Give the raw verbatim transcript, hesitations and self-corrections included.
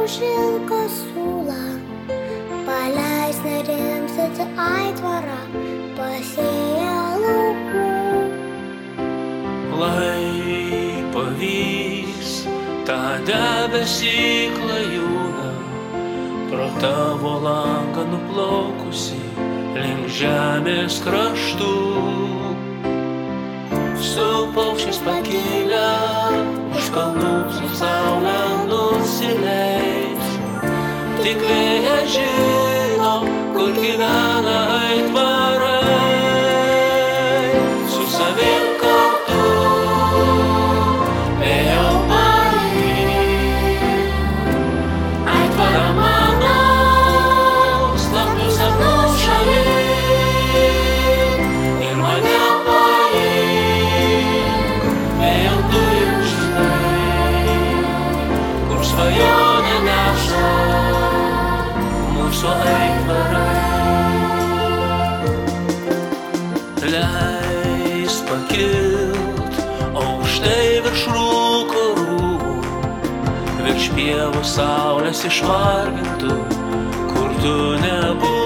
šilko sulą, paleis narims aitvarą, pasėję laukų. Lai pavys tą debesį klajūną, pro tavo langą nuplaukusi link žemės kraštų. Su paukščiais pakilę už kalnų su saulę nusileis. Tik vėjas žino, kur gyvena aitvarai. Su savim kartu vėjau paimk aitvarą mano, slaptų sapnų šalin, ir mane paimk vėjau tu jau žinai, kur svajonė neša mūsų aitvarai. Leis pakilt aukštai virš rūko rūmų, virš pievų saulės išmargintų, kur tu nebūsi.